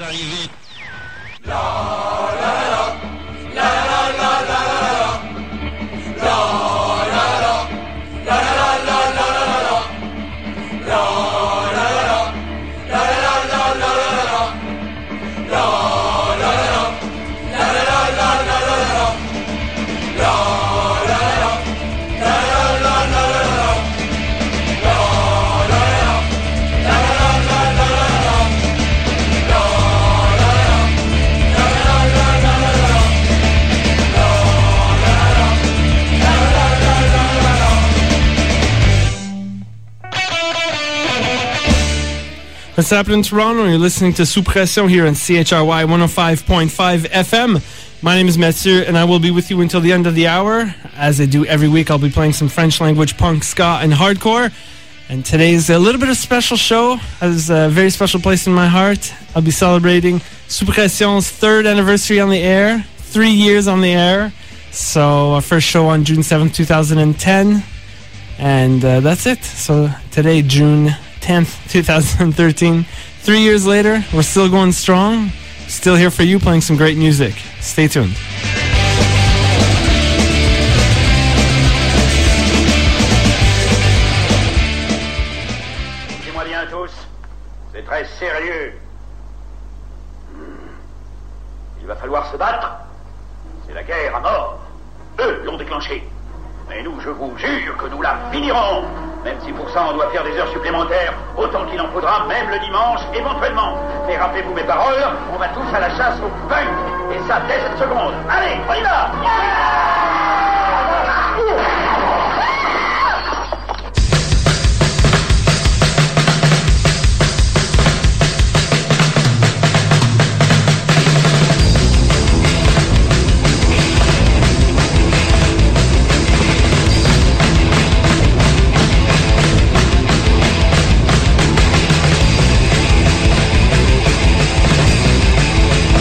arriver. What's happening in Toronto? You're listening to Sous Pression here on CHRY 105.5 FM. My name is Mathieu, and I will be with you until the end of the hour. As I do every week, I'll be playing some French language punk, ska, and hardcore. And today's a little bit of a special show. Has a very special place in my heart. I'll be celebrating Sous Pression's 3rd anniversary on the air. 3 years on the air. So our first show on June 7th, 2010. And that's it. So today, June 10th, 2013. 3 years later, we're still going strong. Still here for you, playing some great music. Stay tuned. Écoutez-moi bien tous, c'est très sérieux. Il va falloir se battre. C'est la guerre à mort. Eux l'ont déclenchée. Mais nous, je vous jure que nous la finirons. Même si pour ça on doit faire des heures supplémentaires, autant qu'il en faudra, même le dimanche, éventuellement. Et rappelez-vous mes paroles, on va tous à la chasse au punk. Et ça dès cette seconde. Allez, on y va!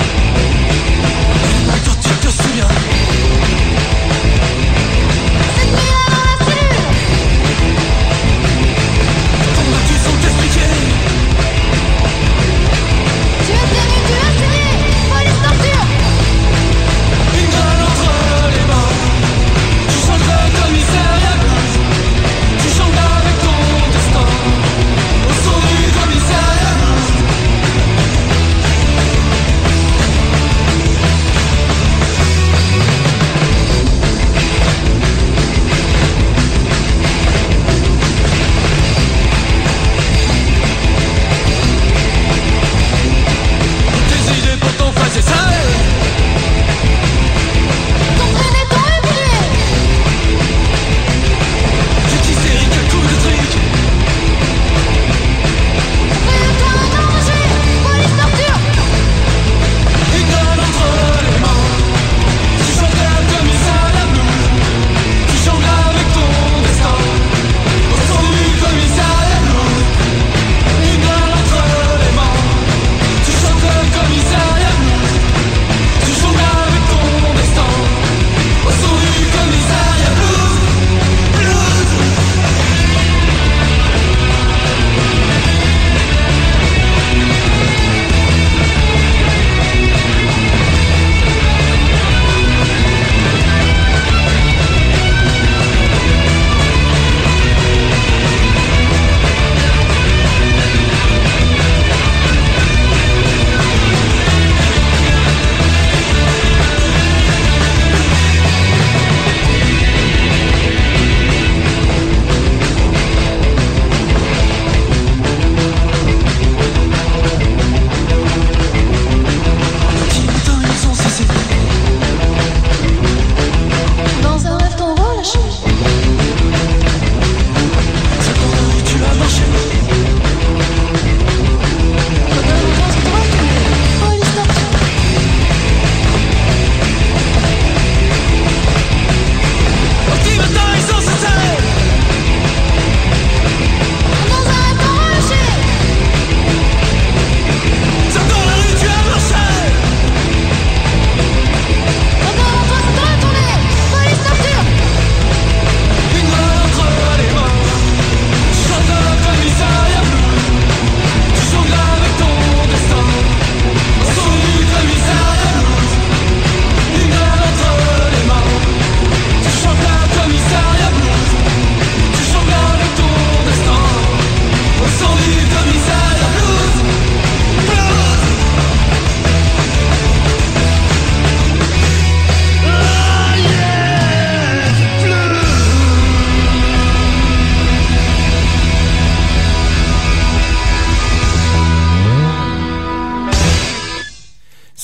Quand tu te souviens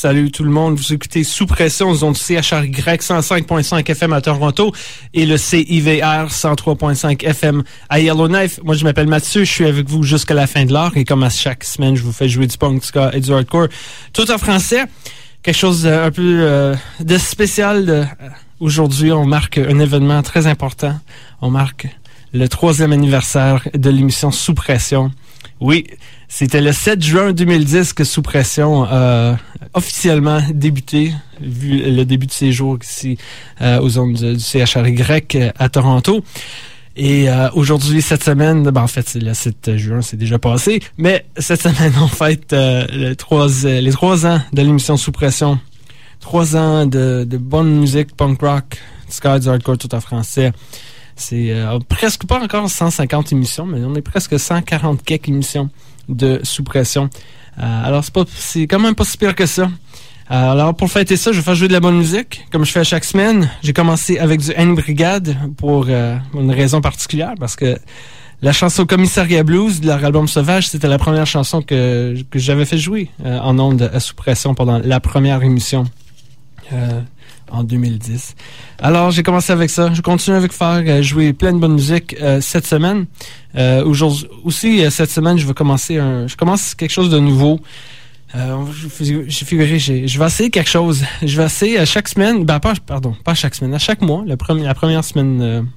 Salut tout le monde, vous écoutez Sous Pression, aux ondes CHRY 105.5 FM à Toronto et le CIVR 103.5 FM à Yellowknife. Moi, je m'appelle Mathieu, je suis avec vous jusqu'à la fin de l'heure et comme à chaque semaine, je vous fais jouer du punk, du ska et du hardcore, tout en français. Quelque chose un peu de spécial. Aujourd'hui, on marque un événement très important. On marque le 3e anniversaire de l'émission Sous Pression. Oui, c'était le 7 juin 2010 que Sous Pression a officiellement débuté, vu le début de ses jours ici aux ondes du CHRY à Toronto. Et aujourd'hui, cette semaine, en fait, c'est le 7 juin, c'est déjà passé, mais cette semaine, on fête les 3 ans de l'émission Sous Pression. 3 ans de bonne musique, punk rock, ska, du hardcore, tout en français. C'est presque pas encore 150 émissions, mais on est presque 140 quelques émissions de Sous Pression. Alors, c'est quand même pas si pire que ça. Alors, pour fêter ça, je vais faire jouer de la bonne musique, comme je fais à chaque semaine. J'ai commencé avec du N Brigade pour une raison particulière, parce que la chanson Commissariat Blues de leur album Sauvage, c'était la première chanson que j'avais fait jouer en ondes à Sous Pression pendant la première émission. En 2010. Alors, j'ai commencé avec ça. Je continue avec faire jouer plein de bonne musique cette semaine. Aujourd'hui aussi, cette semaine, je commence quelque chose de nouveau. J'ai figuré, je vais essayer quelque chose. Je vais essayer à chaque semaine, pas chaque semaine, à chaque mois, la première semaine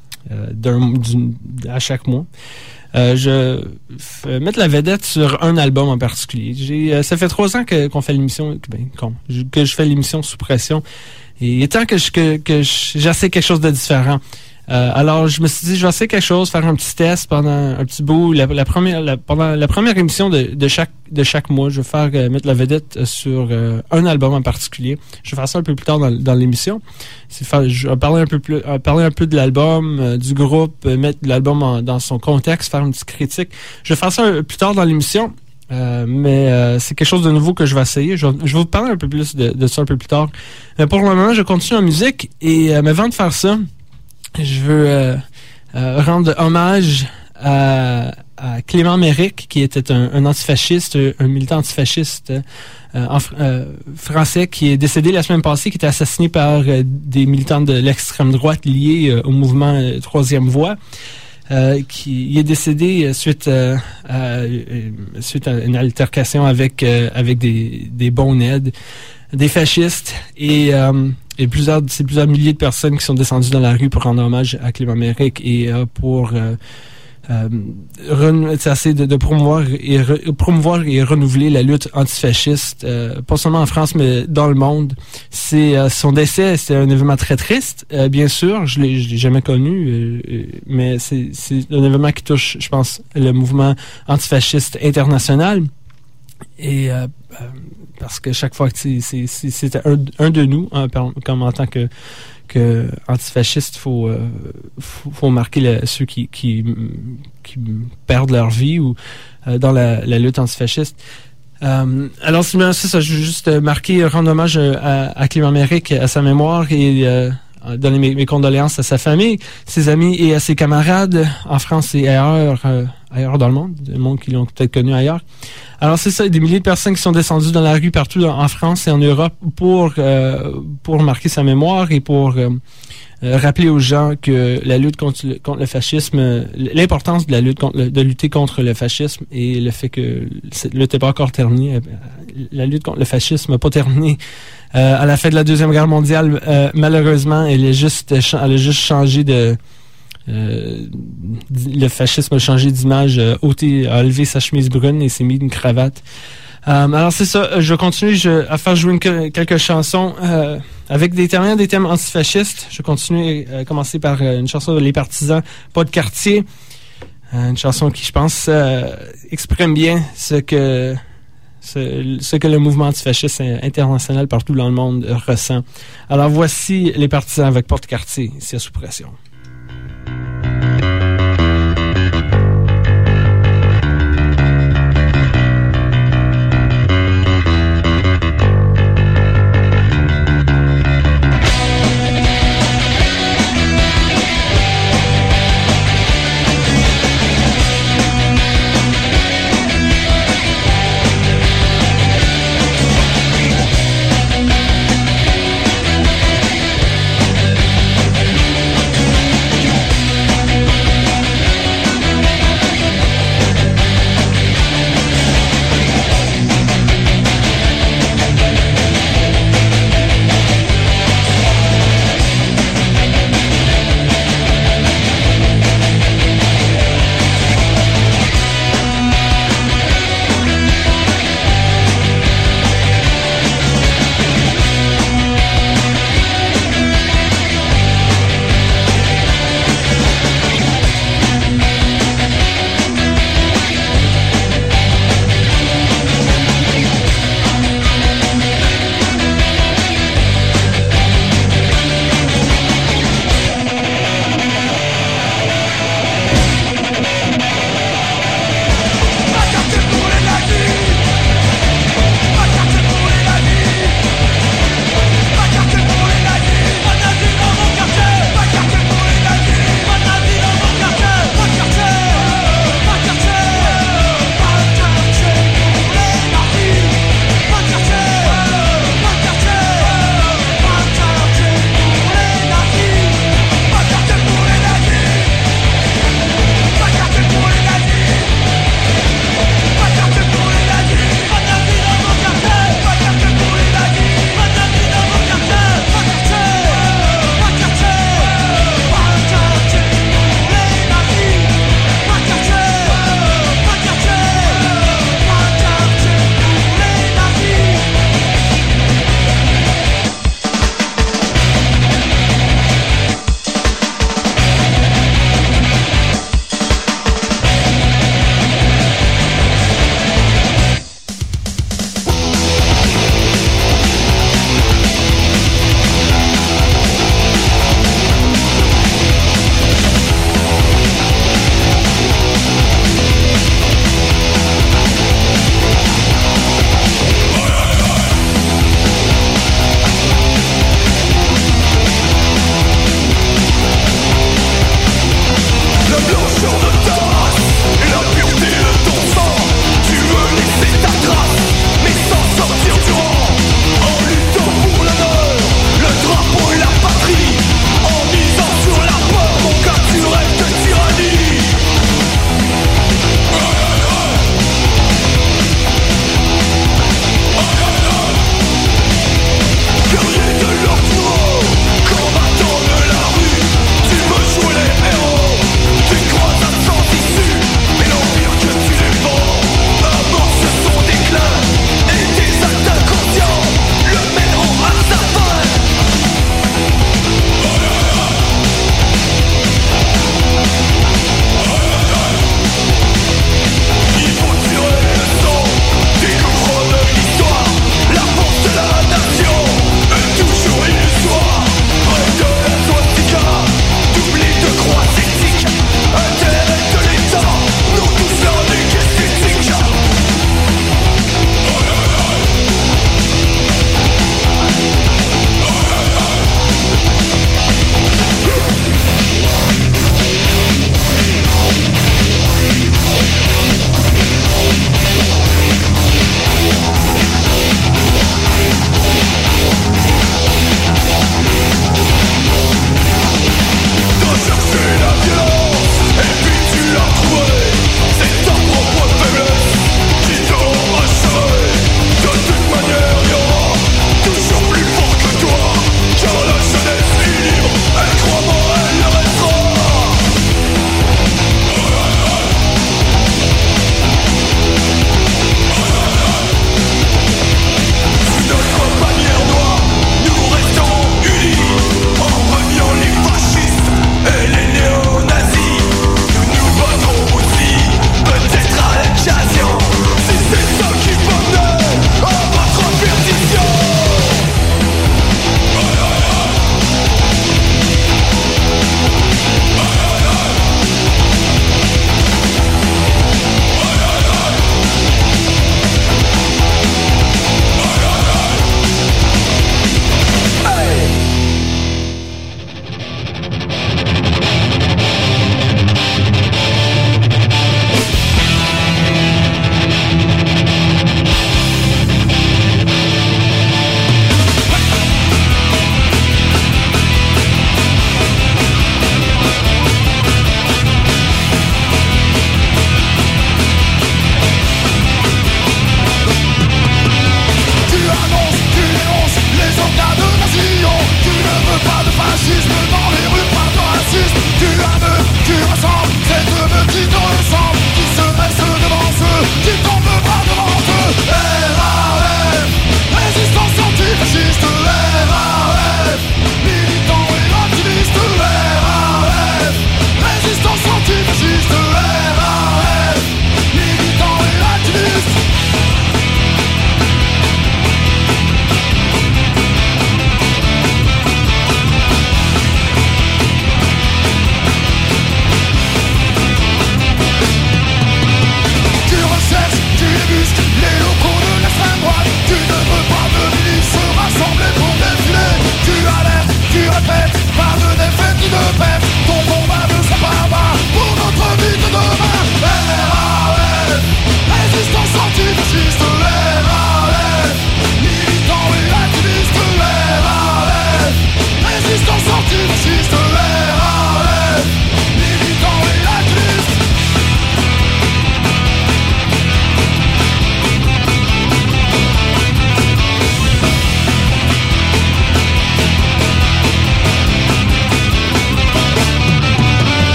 à chaque mois. Je vais mettre la vedette sur un album en particulier. Ça fait 3 ans qu'on fait l'émission, que je fais l'émission Sous Pression. Et il est temps que j'essaie quelque chose de différent. Alors, je me suis dit, je vais essayer quelque chose, faire un petit test pendant un petit bout. Pendant la première émission de chaque mois, je vais faire mettre la vedette sur un album en particulier. Je vais faire ça un peu plus tard dans l'émission. Je vais parler un peu de l'album, du groupe, mettre l'album dans son contexte, faire une petite critique. Je vais faire ça plus tard dans l'émission. Mais c'est quelque chose de nouveau que je vais essayer. Je vais vous parler un peu plus de ça un peu plus tard. Mais pour le moment, je continue en musique. Et mais avant de faire ça, je veux rendre hommage à Clément Méric, qui était un antifasciste, un militant antifasciste français, qui est décédé la semaine passée, qui était assassiné par des militants de l'extrême droite liés au mouvement Troisième Voie. Qui est décédé suite à une altercation avec des bons nègres, des fascistes et plusieurs milliers de personnes qui sont descendues dans la rue pour rendre hommage à Clément Méric et pour essayer de promouvoir et renouveler la lutte antifasciste, pas seulement en France, mais dans le monde. Son décès, c'est un événement très triste, bien sûr. Je l'ai jamais connu, mais c'est un événement qui touche, je pense, le mouvement antifasciste international. Et parce que chaque fois que c'était un de nous, comme en tant que antifasciste, faut marquer ceux qui perdent leur vie ou dans la lutte antifasciste. Alors c'est ça, je veux juste rendre hommage à Clément Méric, à sa mémoire et donner mes condoléances à sa famille, ses amis et à ses camarades en France et ailleurs dans le monde qui l'ont peut-être connu ailleurs. Alors c'est ça, des milliers de personnes qui sont descendues dans la rue partout en France et en Europe pour marquer sa mémoire et pour rappeler aux gens que la lutte contre le fascisme, l'importance de la lutte de lutter contre le fascisme et le fait que la lutte n'est pas encore terminée. La lutte contre le fascisme n'a pas terminé à la fin de la Deuxième Guerre mondiale. Malheureusement, elle a juste changé le fascisme a changé d'image, a levé sa chemise brune et s'est mis une cravate. Alors c'est ça, je continue à faire jouer quelques chansons avec des thèmes antifascistes. Je continue à commencer par une chanson de Les Partisans, Pas de quartier. Une chanson qui, je pense, exprime bien ce que le mouvement antifasciste international partout dans le monde ressent. Alors voici Les Partisans avec Pas de quartier, ici à Sous Pression.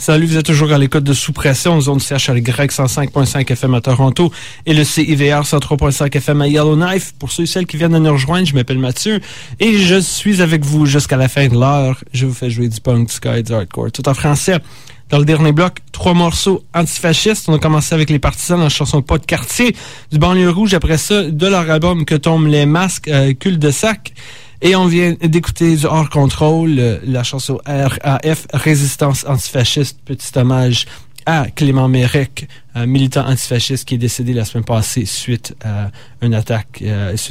Salut, vous êtes toujours à l'écoute de Sous-Pression, zone CHLY 105.5 FM à Toronto et le CIVR 103.5 FM à Yellowknife. Pour ceux et celles qui viennent de nous rejoindre, je m'appelle Mathieu et je suis avec vous jusqu'à la fin de l'heure. Je vous fais jouer du punk, du ska et du hardcore, tout en français. Dans le dernier bloc, 3 morceaux antifascistes. On a commencé avec les Partisans, la chanson Pas de quartier, du Banlieue Rouge. Après ça, de leur album Que tombent les masques, Cul de sac. Et on vient d'écouter du Hors Contrôle, la chanson RAF, Résistance antifasciste, petit hommage à Clément Mérec, militant antifasciste qui est décédé la semaine passée suite à une attaque,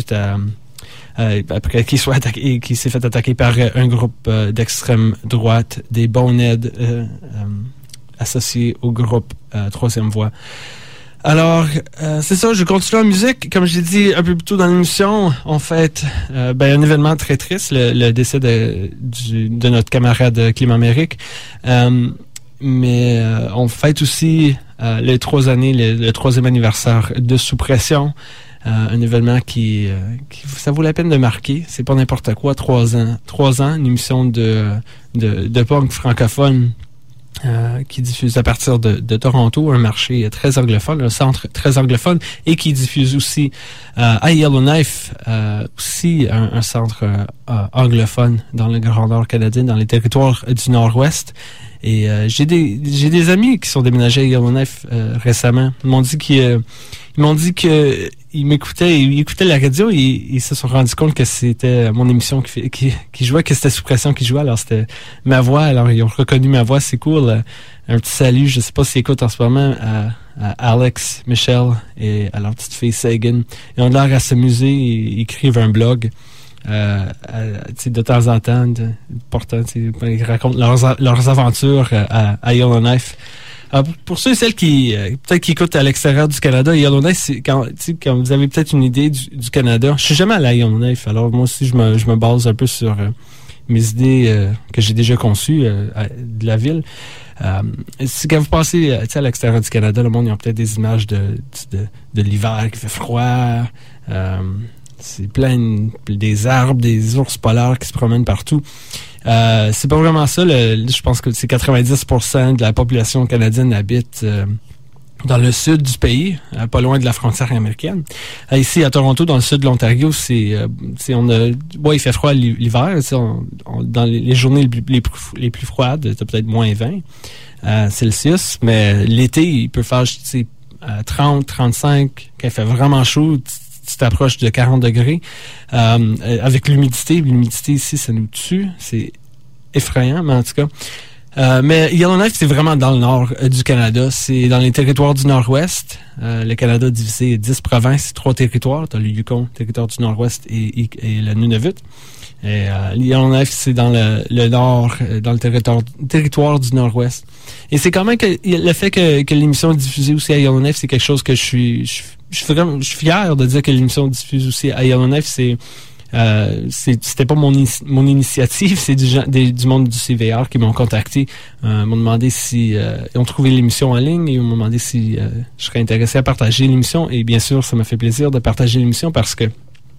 après qu'il soit attaqué, qui s'est fait attaquer par un groupe d'extrême droite, des Boneheads associés au groupe Troisième Voie. Alors, c'est ça, je continue en musique. Comme j'ai dit un peu plus tôt dans l'émission, on fête un événement très triste, le décès de notre camarade Clément Mérec. Mais on fête aussi les 3 années, le 3e anniversaire de Sous-Pression. Un événement qui ça vaut la peine de marquer. C'est pas n'importe quoi, 3 ans, une émission de punk francophone qui diffuse à partir de Toronto, un marché très anglophone, un centre très anglophone, et qui diffuse aussi à Yellowknife, aussi un centre anglophone dans le Grand Nord canadien, dans les territoires du Nord-Ouest. Et j'ai des amis qui sont déménagés à Yellowknife récemment. Ils m'ont dit qu'ils m'écoutaient, ils écoutaient la radio et ils se sont rendus compte que c'était mon émission qui jouait, que c'était Sous-Pression qui jouait. Alors c'était ma voix, alors ils ont reconnu ma voix, c'est cool. Un petit salut, je sais pas s'ils écoutent en ce moment, à Alex, Michelle et à leur petite fille Sagan. Ils ont l'air à s'amuser, ils écrivent un blog. De temps en temps, pourtant, ils racontent leurs aventures à Yellowknife. Pour ceux et celles qui peut-être qui écoutent à l'extérieur du Canada, Yellowknife, c'est quand vous avez peut-être une idée du Canada. Je suis jamais allé à Yellowknife, alors moi aussi je me base un peu sur mes idées que j'ai déjà conçues de la ville. C'est quand vous passez à l'extérieur du Canada, le monde, ils ont peut-être des images de l'hiver qui fait froid. C'est plein des arbres, des ours polaires qui se promènent partout. C'est pas vraiment ça. Je pense que c'est 90% de la population canadienne habite dans le sud du pays, pas loin de la frontière américaine. Ici, à Toronto, dans le sud de l'Ontario, il fait froid l'hiver. Dans les journées les plus froides, t'as peut-être moins 20 Celsius, mais l'été, il peut faire 30, 35, quand il fait vraiment chaud, tu t'approches de 40 degrés. Avec l'humidité ici, ça nous tue. C'est effrayant, mais en tout cas. Mais Yellowknife, c'est vraiment dans le nord du Canada. C'est dans les territoires du Nord-Ouest. Le Canada divisé en 10 provinces, 3 territoires. T'as le Yukon, territoire du Nord-Ouest, et le Nunavut. Et Yellowknife, c'est dans le nord, dans le territoire du Nord-Ouest. Et c'est quand même que le fait que l'émission est diffusée aussi à Yellowknife, c'est quelque chose que je suis fier de dire que l'émission diffuse aussi à Yellowknife. C'était pas mon initiative, c'est du monde du CVR qui m'ont contacté, m'ont demandé si ils ont trouvé l'émission en ligne et ils m'ont demandé si je serais intéressé à partager l'émission. Et bien sûr, ça m'a fait plaisir de partager l'émission parce que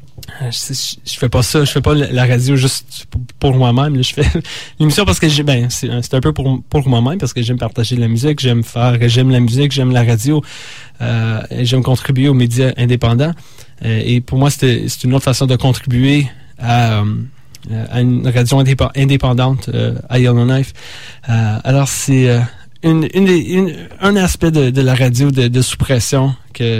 je fais pas ça, je fais pas la radio juste pour moi-même. Là, je fais l'émission parce que c'est un peu pour moi-même parce que j'aime partager de la musique, j'aime la musique, j'aime la radio, et j'aime contribuer aux médias indépendants. Et pour moi, c'est une autre façon de contribuer à une radio indépendante à Yellowknife. Alors c'est un aspect de la radio de Sous-Pression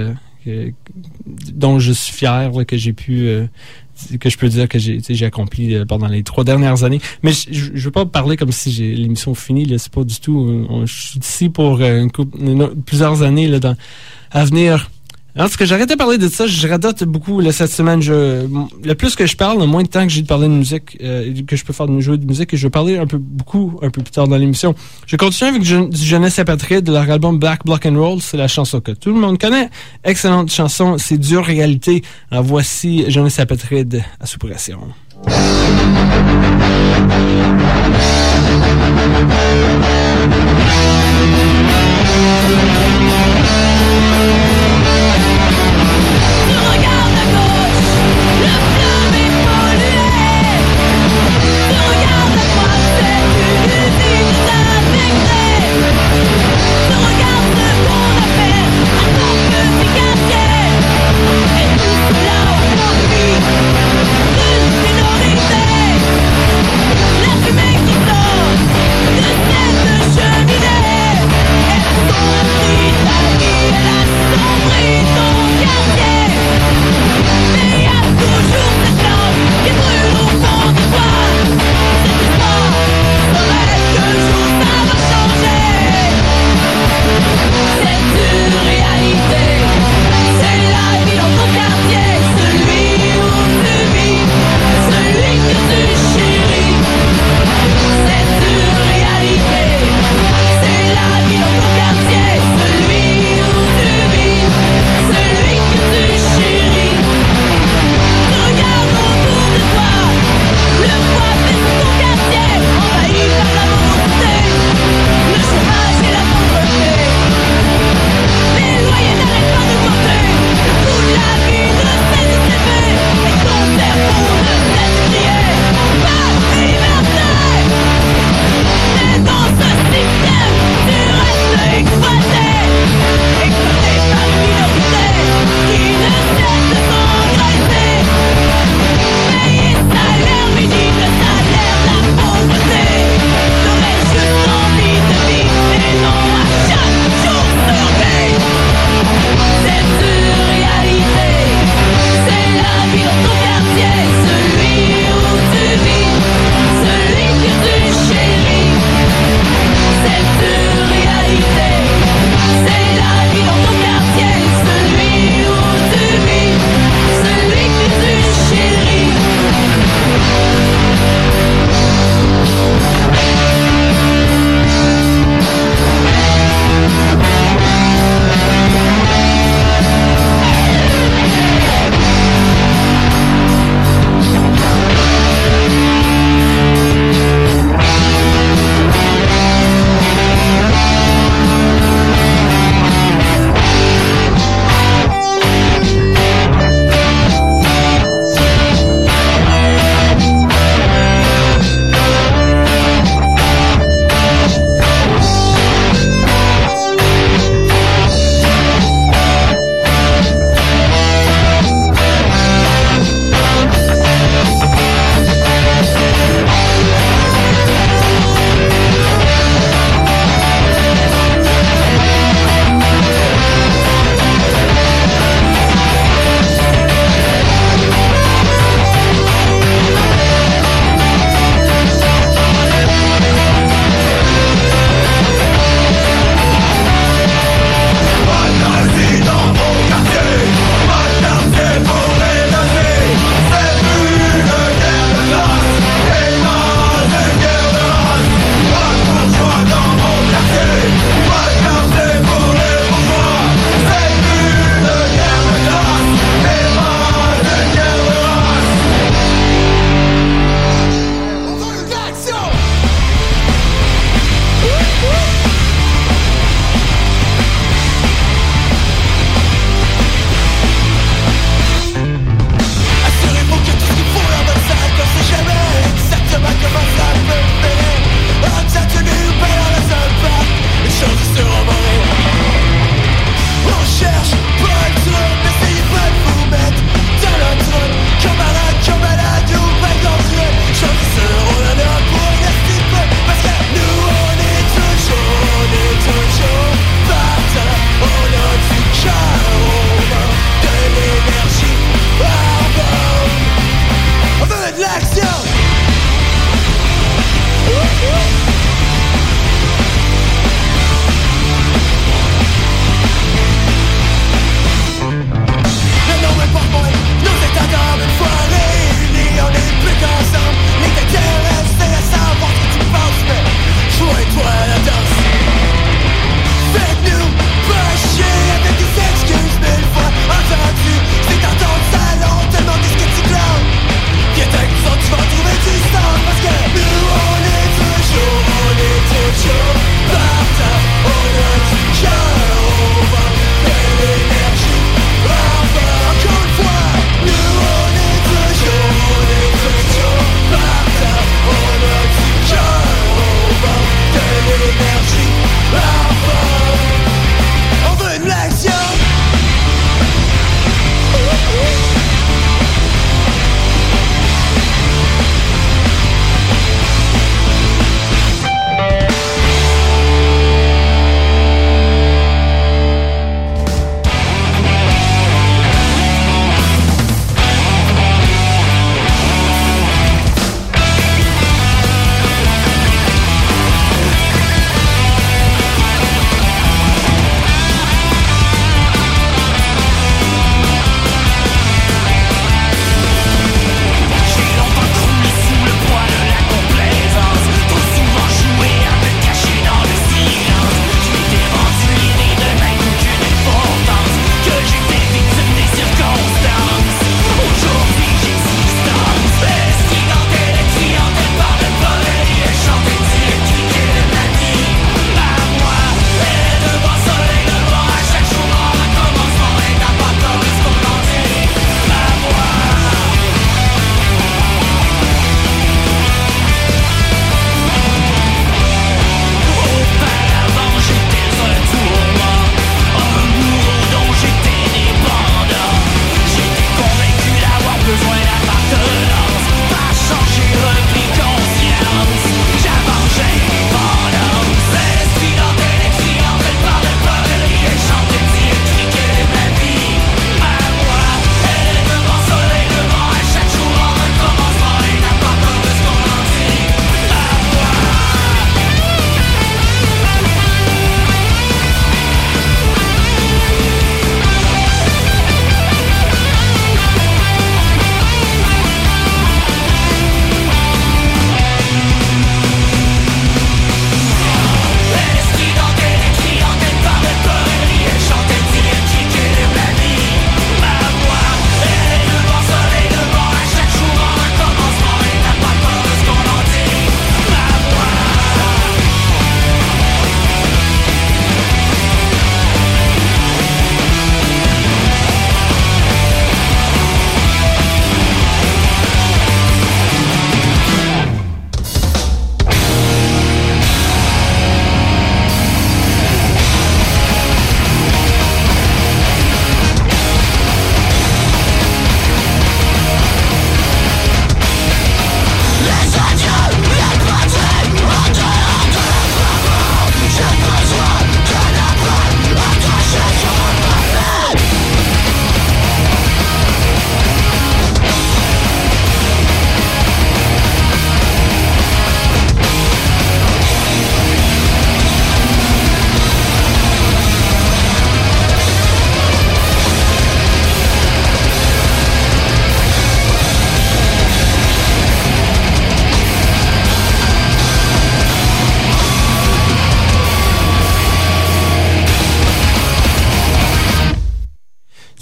dont je suis fier, là, que je peux dire que j'ai accompli pendant les 3 dernières années. Mais je veux pas parler comme si l'émission finie, là, c'est pas du tout. Je suis ici pour plusieurs années là, à venir. Alors, ce que j'arrête de parler de ça, je radote beaucoup là, cette semaine. Le plus que je parle, le moins de temps que j'ai de parler de musique, que je peux faire de jouer de musique, et je vais parler un peu plus tard dans l'émission. Je continue avec du Jeunesse Apatride, de leur album Black Block and Roll. C'est la chanson que tout le monde connaît. Excellente chanson, c'est dure réalité. Alors voici Jeunesse Apatride à Sous-Pression. Regarde à droite, c'est une usine à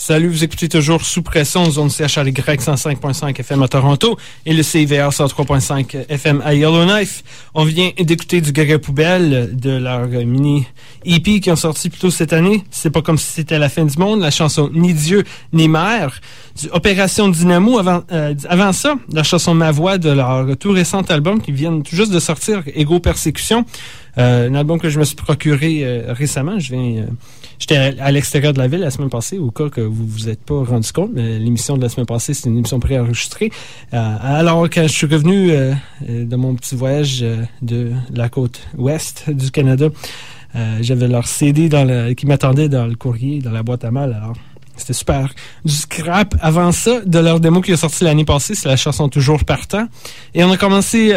Salut, vous écoutez toujours Sous Pression, zone CHRY 105.5 FM à Toronto et le CIVR 103.5 FM à Yellowknife. On vient d'écouter du Gaga Poubelle de leur mini EP qui ont sorti plus tôt cette année. C'est pas comme si c'était la fin du monde. La chanson Ni Dieu ni Mère. Du Opération Dynamo avant ça, la chanson Ma Voix de leur tout récent album qui vient tout juste de sortir, Ego Persécution. Un album que je me suis procuré récemment. J'étais à l'extérieur de la ville la semaine passée, au cas que vous vous êtes pas rendu compte. Mais l'émission de la semaine passée, c'est une émission préenregistrée. Alors, quand je suis revenu de mon petit voyage de la côte ouest du Canada, j'avais leur CD qui m'attendait dans le courrier, dans la boîte à mal. Alors, c'était super. Du scrap avant ça, de leur démo qui a sorti l'année passée, c'est la chanson Toujours Partant. Et on a commencé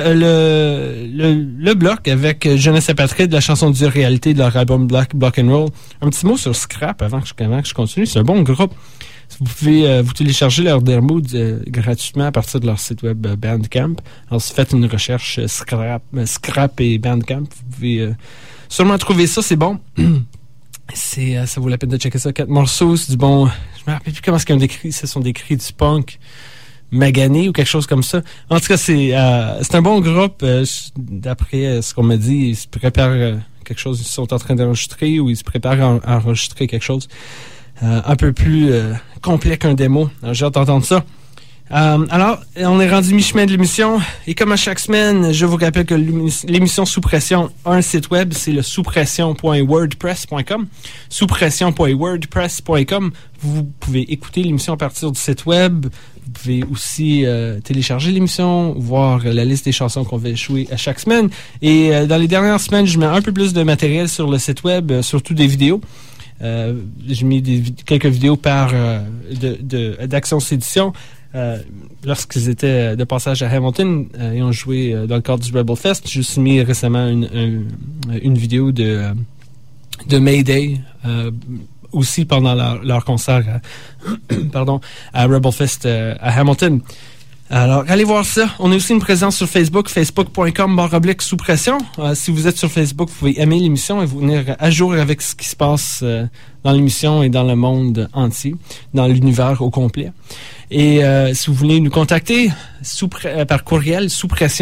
le bloc avec Jeunesse Apatrie de la chanson Dure Réalité de leur album Black and Roll. Un petit mot sur scrap avant que je continue. C'est un bon groupe. Vous pouvez vous télécharger leur démo gratuitement à partir de leur site web Bandcamp. Alors, si vous faites une recherche scrap et Bandcamp, vous pouvez sûrement trouver ça, c'est bon. Ça vaut la peine de checker ça. 4 morceaux, c'est du bon. Je me rappelle plus comment ce sont décrits du punk magané ou quelque chose comme ça. En tout cas, c'est un bon groupe. D'après ce qu'on m'a dit, ils se préparent quelque chose. Ils sont en train d'enregistrer ou ils se préparent à enregistrer quelque chose un peu plus complet qu'un démo. Alors, j'ai hâte d'entendre ça. Alors, on est rendu mi-chemin de l'émission et comme à chaque semaine, je vous rappelle que l'émission Sous Pression a un site web, c'est le souspression.wordpress.com. Souspression.wordpress.com. Vous pouvez écouter l'émission à partir du site web. Vous pouvez aussi télécharger l'émission, voir la liste des chansons qu'on va jouer à chaque semaine. Et dans les dernières semaines, je mets un peu plus de matériel sur le site web, surtout des vidéos. J'ai mis quelques vidéos d'Action Sédition. Lorsqu'ils étaient de passage à Hamilton et ont joué dans le cadre du Rebel Fest, j'ai aussi mis récemment une vidéo de Mayday aussi pendant leur concert à Rebel Fest à Hamilton. Alors, allez voir ça. On a aussi une présence sur Facebook, facebook.com/sous-pression. Si vous êtes sur Facebook, vous pouvez aimer l'émission et vous venir à jour avec ce qui se passe dans l'émission et dans le monde entier, dans l'univers au complet. Et si vous voulez nous contacter par courriel,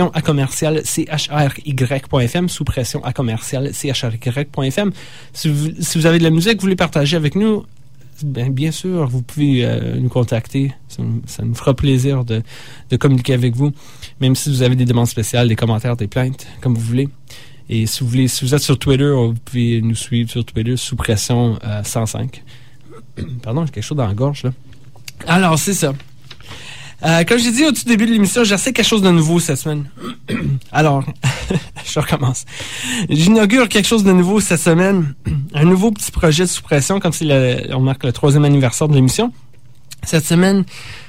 souspression@commercial.chry.fm, souspression@commercial.chry.fm. Si vous avez de la musique, vous voulez partager avec nous, bien sûr, vous pouvez nous contacter. Ça nous fera plaisir de communiquer avec vous, même si vous avez des demandes spéciales, des commentaires, des plaintes, comme vous voulez. Et si vous êtes sur Twitter, vous pouvez nous suivre sur Twitter, sous pression 105. Pardon, j'ai quelque chose dans la gorge, là. Alors, c'est ça. Comme j'ai dit au tout début de l'émission, j'essaie quelque chose de nouveau cette semaine. Alors, je recommence. J'inaugure quelque chose de nouveau cette semaine. Un nouveau petit projet de sous-pression, comme on marque le 3e anniversaire de l'émission. Cette semaine,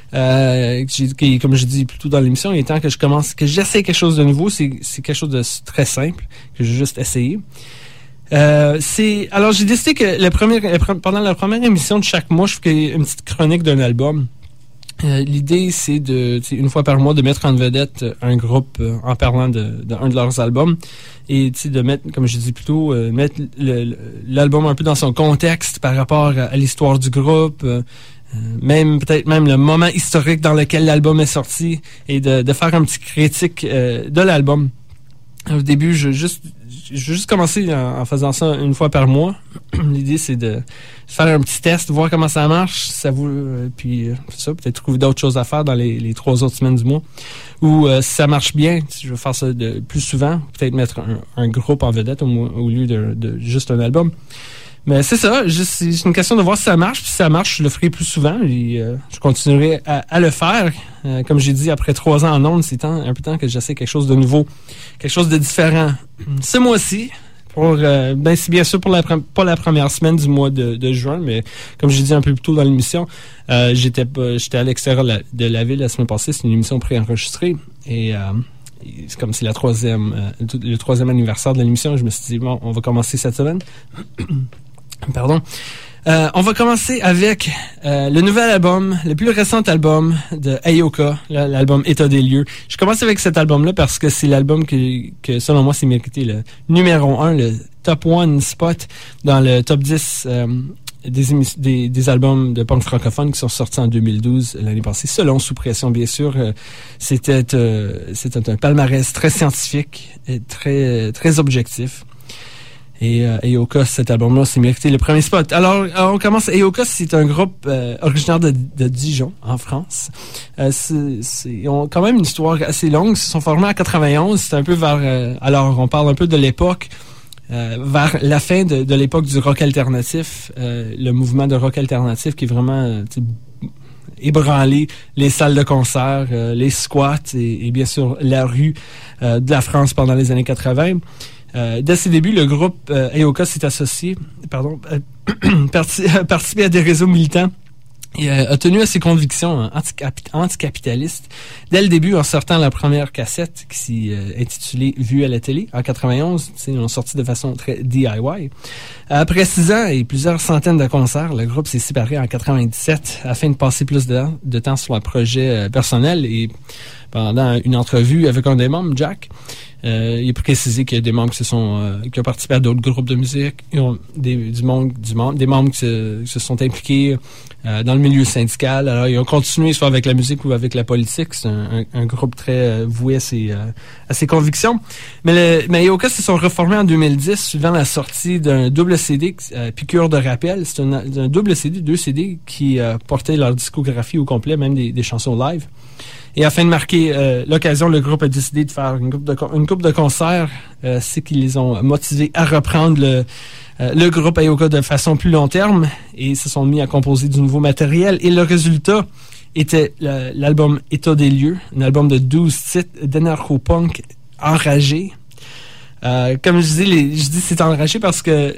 comme je dis plus tôt dans l'émission, il est temps que j'essaie quelque chose de nouveau. C'est quelque chose de très simple, que j'ai juste essayé. Alors, j'ai décidé que pendant la première émission de chaque mois, je fais une petite chronique d'un album. L'idée, c'est une fois par mois, de mettre en vedette un groupe en parlant d'un de leurs albums et de mettre, comme je dis plus tôt, mettre l'album un peu dans son contexte par rapport à l'histoire du groupe, peut-être même le moment historique dans lequel l'album est sorti et de faire un petit critique de l'album. Au début, je juste commencer en faisant ça une fois par mois. L'idée, c'est de faire un petit test, voir comment ça marche, puis ça, peut-être trouver d'autres choses à faire dans les 3 autres semaines du mois. Ou si ça marche bien, si je veux faire ça plus souvent, peut-être mettre un groupe en vedette au lieu de juste un album. Mais c'est ça, c'est une question de voir si ça marche. Puis si ça marche, je le ferai plus souvent. Et, je continuerai à le faire. Comme j'ai dit, après 3 ans en ondes, c'est un peu temps que j'essaie quelque chose de nouveau, quelque chose de différent. Ce mois-ci, c'est bien sûr pas la première semaine du mois de juin, mais comme j'ai dit un peu plus tôt dans l'émission, j'étais à l'extérieur de la ville la semaine passée. C'est une émission préenregistrée. Et comme c'est le 3e anniversaire de l'émission, je me suis dit, bon, on va commencer cette semaine. Pardon. On va commencer avec le nouvel album, le plus récent album de Ayoka, l'album État des lieux. Je commence avec cet album-là parce que c'est l'album que selon moi, c'est mérité le numéro 1, le top 1 spot dans le top 10 des albums de punk francophone qui sont sortis en 2012, l'année passée, selon Sous Pression, bien sûr. C'était un palmarès très scientifique et très objectif. Et Eoka, cet album-là, s'est mérité le premier spot. Alors on commence. Eoka, c'est un groupe originaire de Dijon, en France. Ils ont quand même une histoire assez longue. Ils se sont formés en 91. C'est un peu vers... alors, on parle un peu de l'époque, vers la fin de l'époque du rock alternatif. Le mouvement de rock alternatif qui est vraiment... ébranlé les salles de concert, les squats et bien sûr la rue de la France pendant les années 80. Dès ses débuts, le groupe Eoka s'est participé à des réseaux militants et a tenu à ses convictions anticapitalistes dès le début en sortant la première cassette qui s'est intitulée Vue à la télé en 91. Ils l'ont sorti de façon très DIY. Après 6 ans et plusieurs centaines de concerts, le groupe s'est séparé en 97 afin de passer plus de temps sur leur projet personnel. Et pendant une entrevue avec un des membres, Jack, il a précisé qu'il y a des membres qui ont participé à d'autres groupes de musique, des membres qui se sont impliqués dans le milieu syndical. Alors, ils ont continué soit avec la musique ou avec la politique. C'est un groupe très voué à ses convictions. Mais Eoka se sont reformés en 2010 suivant la sortie d'un double CD, Piqûre de rappel. C'est un double CD, 2 CD qui portaient leur discographie au complet, même des chansons live. Et afin de marquer l'occasion, le groupe a décidé de faire une couple de concerts. C'est qu'ils les ont motivés à reprendre le groupe Eoka de façon plus long terme et se sont mis à composer du nouveau matériel. Et le résultat était l'album État des lieux, un album de 12 titres d'anarcho-punk enragé. Comme je dis c'est enragé parce que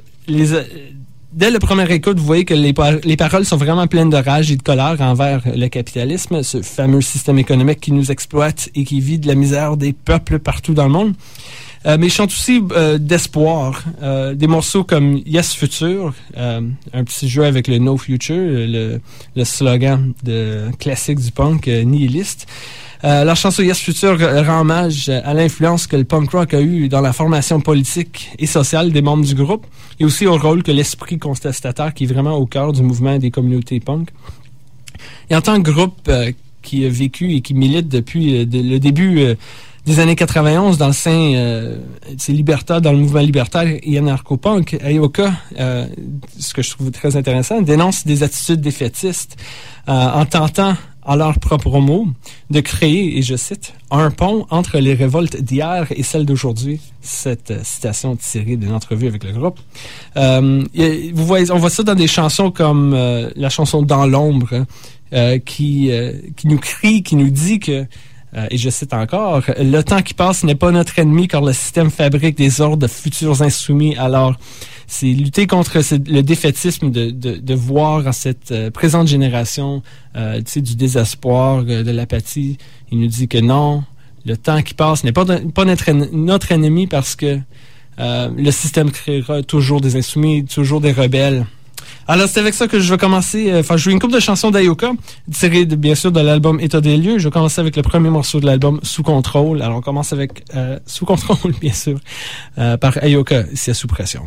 dès le premier écoute, vous voyez que les paroles sont vraiment pleines de rage et de colère envers le capitalisme, ce fameux système économique qui nous exploite et qui vit de la misère des peuples partout dans le monde. Mais ils chantent aussi d'espoir. Des morceaux comme Yes Future, un petit jeu avec le No Future, le slogan classique du punk nihiliste. Leur chanson Yes Future rend hommage à l'influence que le punk rock a eu dans la formation politique et sociale des membres du groupe et aussi au rôle que l'esprit contestataire qui est vraiment au cœur du mouvement des communautés punk. Et en tant que groupe qui a vécu et qui milite depuis le début des années 91 dans le sein c'est libertaire, dans le mouvement libertaire et anarcho-punk, Eoka, ce que je trouve très intéressant, dénonce des attitudes défaitistes en tentant en leurs propres mots, de créer, et je cite, un pont entre les révoltes d'hier et celles d'aujourd'hui. Cette citation tirée d'une entrevue avec le groupe. Vous voyez, on voit ça dans des chansons comme la chanson Dans l'ombre, qui nous crie, qui nous dit que, et je cite encore, « Le temps qui passe n'est pas notre ennemi car le système fabrique des ordres futurs insoumis. » Alors, c'est lutter contre le défaitisme de voir en cette présente génération du désespoir, de l'apathie. Il nous dit que non, le temps qui passe n'est pas notre ennemi parce que le système créera toujours des insoumis, toujours des rebelles. Alors, c'est avec ça que je vais commencer. Je joue une couple de chansons d'Eoka, tirées bien sûr de l'album État des lieux. Je vais commencer avec le premier morceau de l'album Sous contrôle. Alors, on commence avec Sous contrôle, bien sûr, par Eoka, ici à Sous pression.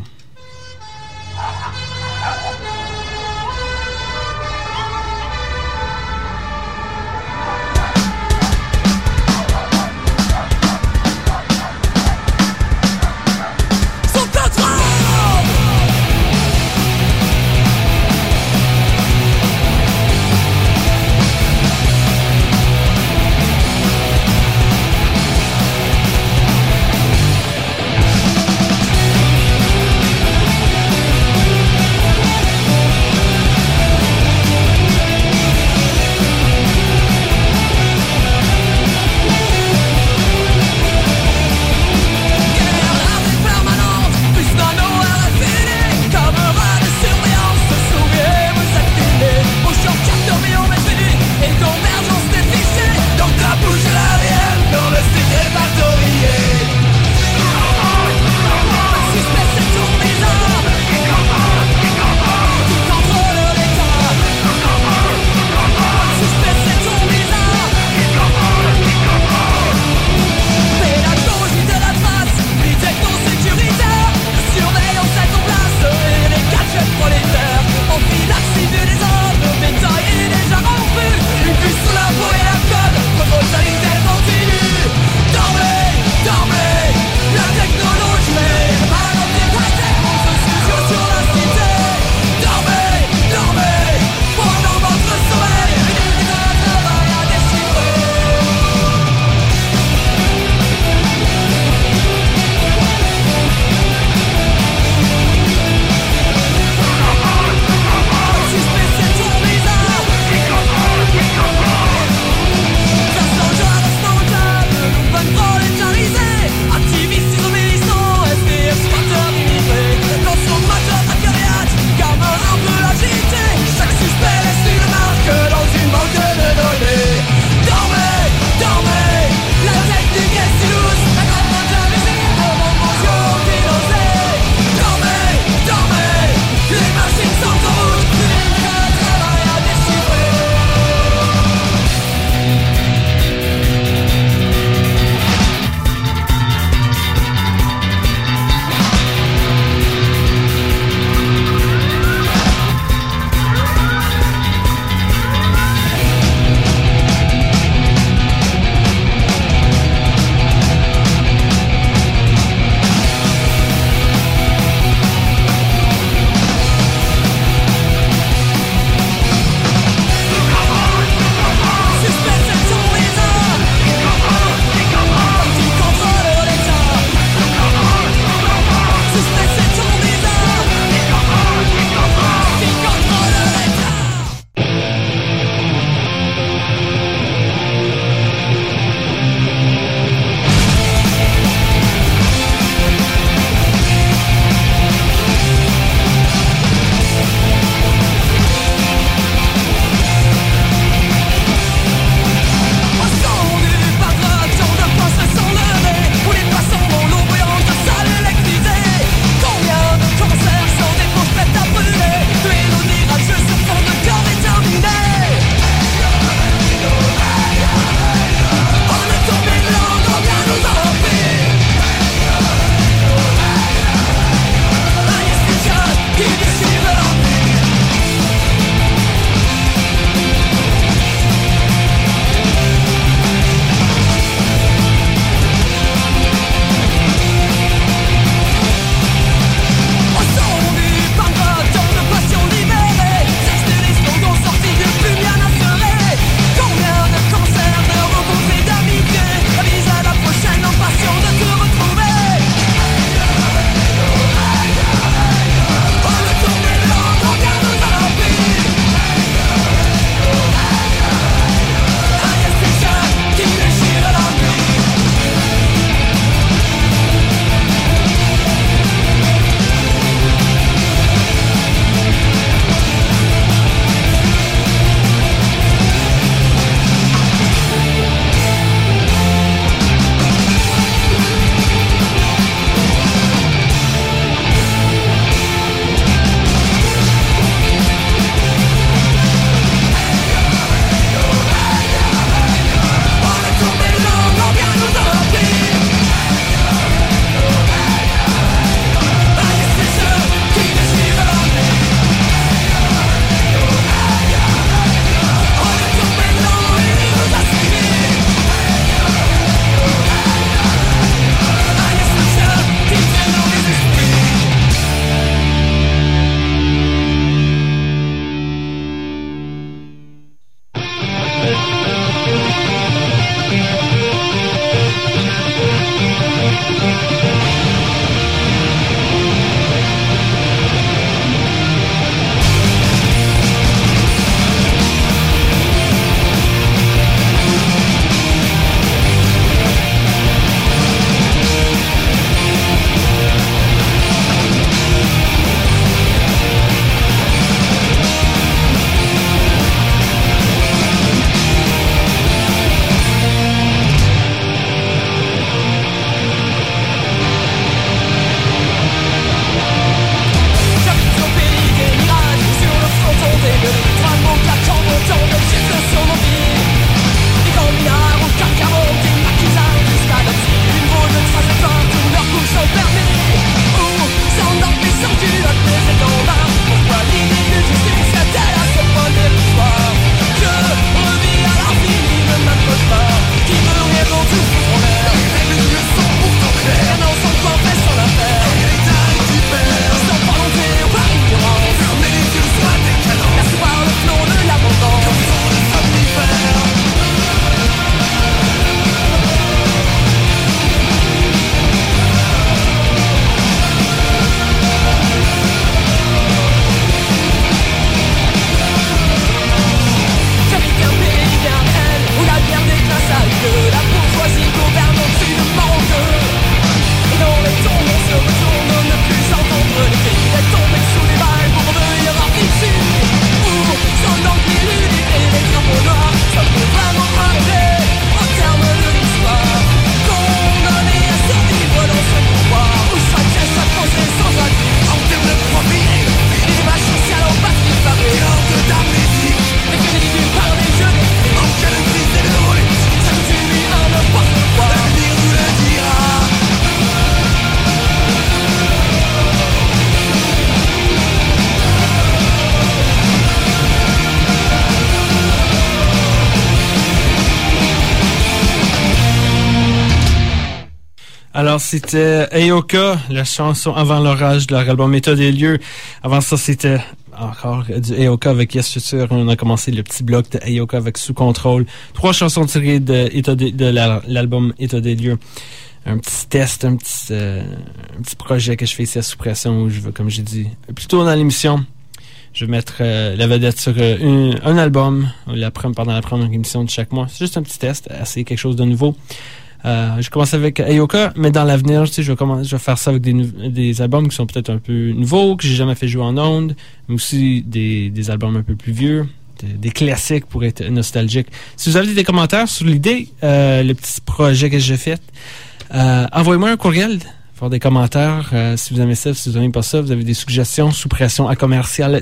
Alors, c'était Aoka, la chanson Avant l'orage de leur album État des lieux. Avant ça, c'était encore du Aoka avec Yes Future. On a commencé le petit bloc de Aoka avec Sous contrôle. 3 chansons tirées de l'album État des lieux. Un petit test, un petit projet que je fais ici à Sous Pression où je veux, comme j'ai dit, plutôt dans l'émission, je vais mettre la vedette sur un album pendant la première émission de chaque mois. C'est juste un petit test, essayer quelque chose de nouveau. Je commence avec Aoka, mais dans l'avenir, je vais faire ça avec des albums qui sont peut-être un peu nouveaux, que j'ai jamais fait jouer en ondes, mais aussi des albums un peu plus vieux, des classiques pour être nostalgique. Si vous avez des commentaires sur l'idée, le petit projet que j'ai fait, envoyez-moi un courriel, faire des commentaires, si vous aimez ça, si vous n'aimez pas ça, vous avez des suggestions sous pression à commercial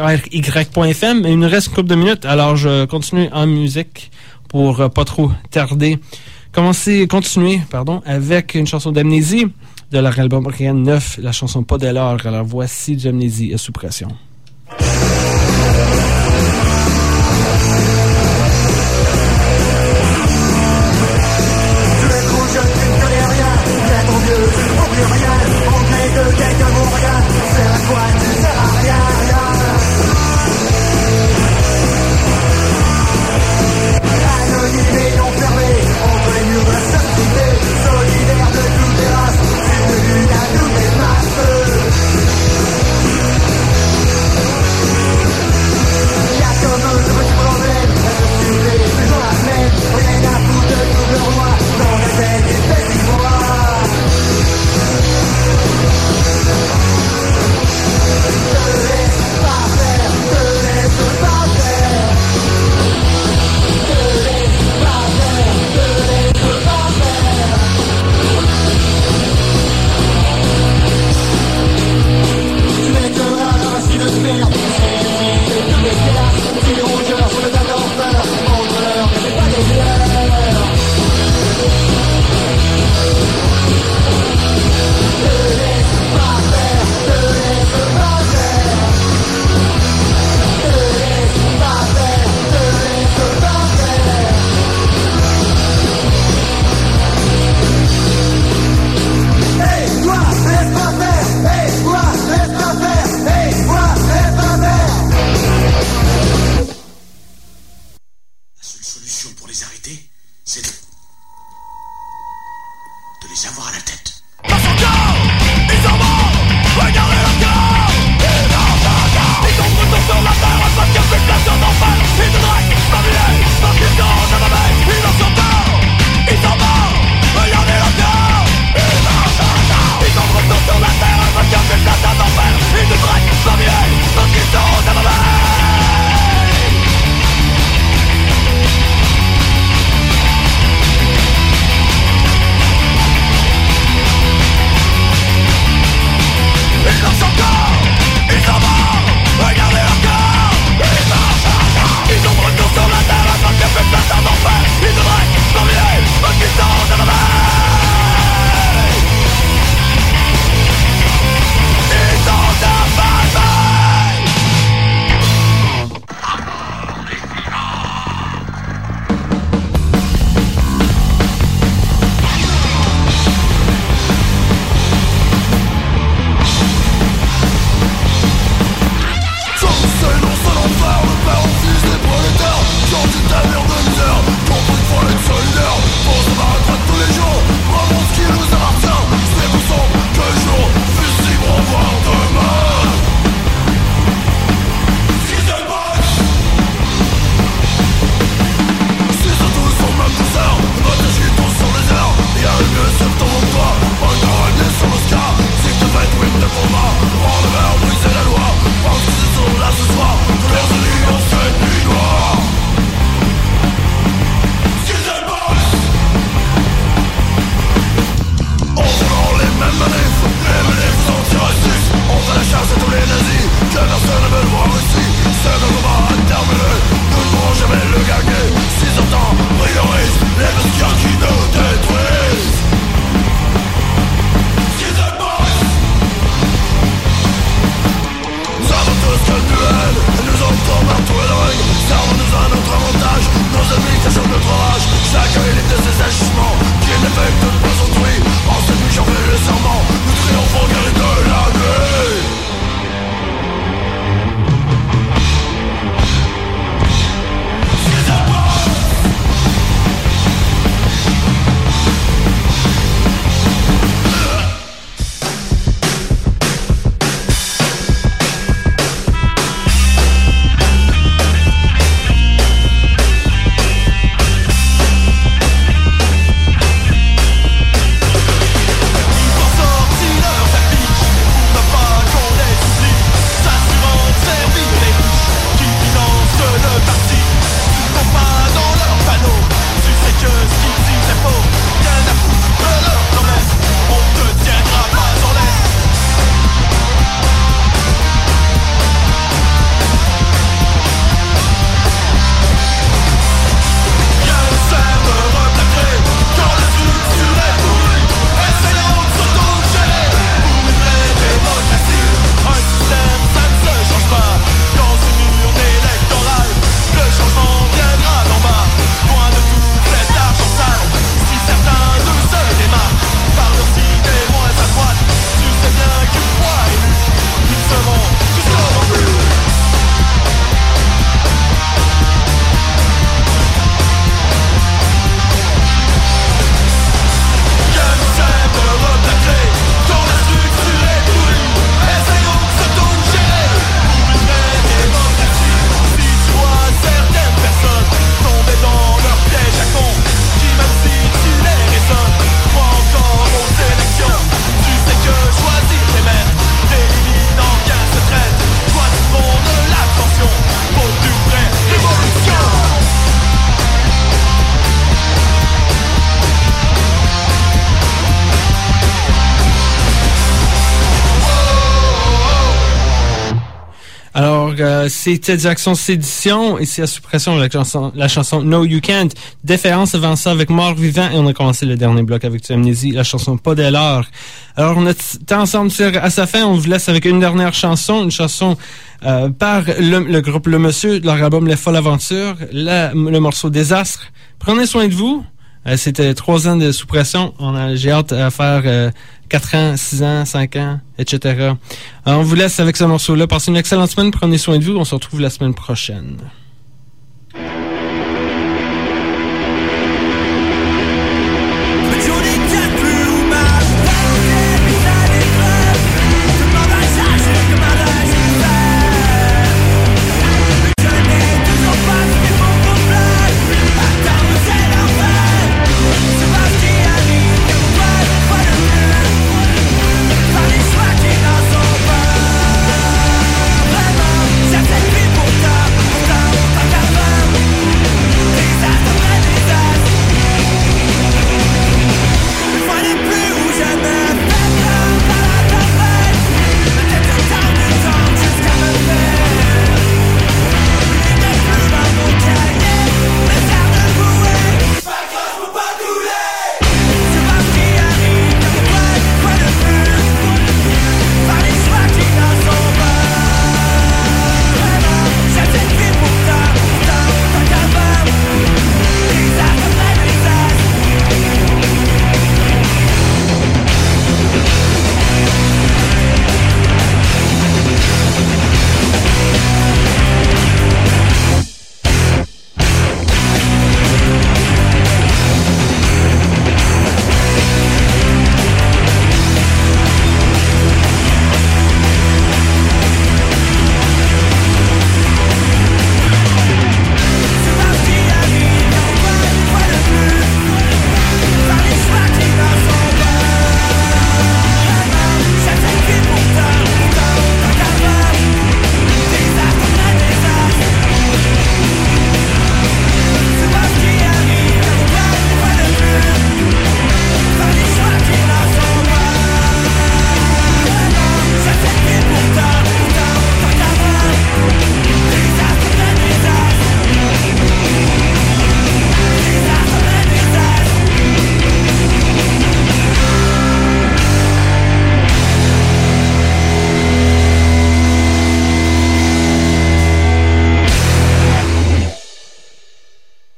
chry.fm. Il nous reste une couple de minutes, alors je continue en musique pour pas trop tarder. Continuer, avec une chanson d'Amnésie de leur album Rien de neuf, la chanson Pas de l'or. Alors voici du Amnésie Sous pression. Ils s'en vont, regardez leur corps, ils marchent. c'était Direction Sédition, ici à Suppression, la chanson No You Can't. Déférence avant ça avec Mort Vivant, et on a commencé le dernier bloc avec du Amnésie, la chanson Pas dès l'heure. Alors, on a ensemble à sa fin, on vous laisse avec une dernière chanson, une chanson par le groupe Le Monsieur, de leur album Les Folles Aventures, le morceau Désastre. Prenez soin de vous. C'était 3 ans de sous-pression. J'ai hâte à faire 4 ans, 6 ans, 5 ans, etc. Alors, on vous laisse avec ce morceau-là. Passez une excellente semaine. Prenez soin de vous. On se retrouve la semaine prochaine.